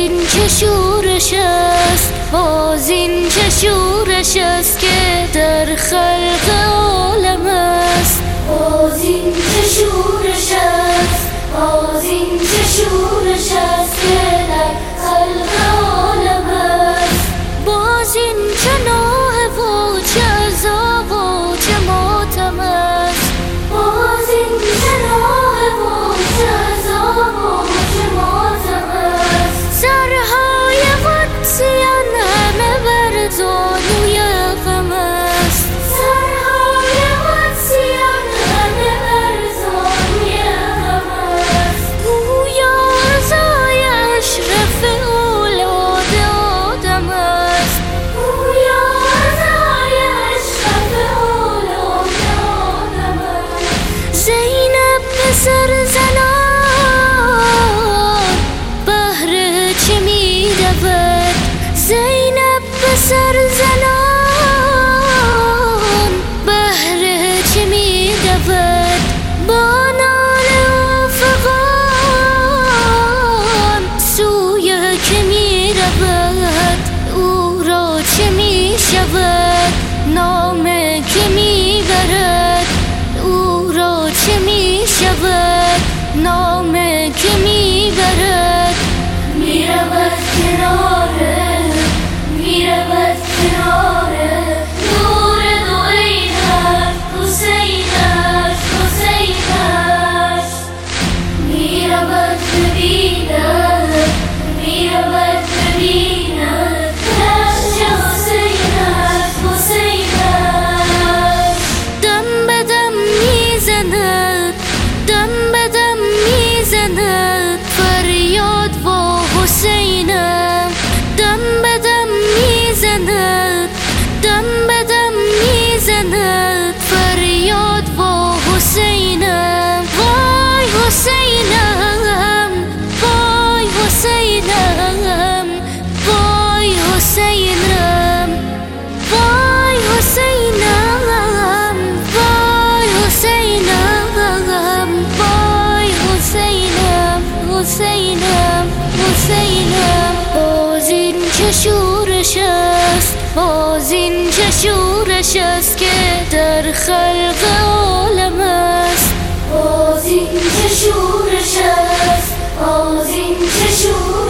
این چه شورش است، باز این چه شورش است که در خلق عالم است. باز این چه شورش است، باز این چه شورش است که در خلق عالم است. باز این چه نوحه و چه عذاب و چه ماتم است. باز این چه نوحه و چه عذاب و چه ماتم است. سرهای قدسیان همه بر زانوی غم است. سرهای قدسیان همه بر زانوی غم است. گویا عزای اشرف اولاد آدم است. گویا عزای اشرف اولاد آدم است. زینب پسر زنان بهر چه می رود؟ زینب پسر زنان بهر چه می رود؟ با ناله و فغان سوی که می رود؟ او را چه می شود؟ نامه که می برد او را چه می شود؟ نامه که می برد. می رود کناره، می رود کناره نور دو عینش حسینش حسینش. می رود ببیند، می رود ببیند نقش حسینش حسینش. دم به دم می زند، دم به دم می زند فریاد و حسینم. دم به دم می زند، دم به دم می زند فریاد و حسینم. وای حسینم، وای حسینم، وای حسینم، وای حسینم، وای حسینم، وای حسینم، حسینم، حسینم. باز این چه شورش است، باز این چه شورش است که در خلق عالم است. باز این چه شورش است، باز این چه شورش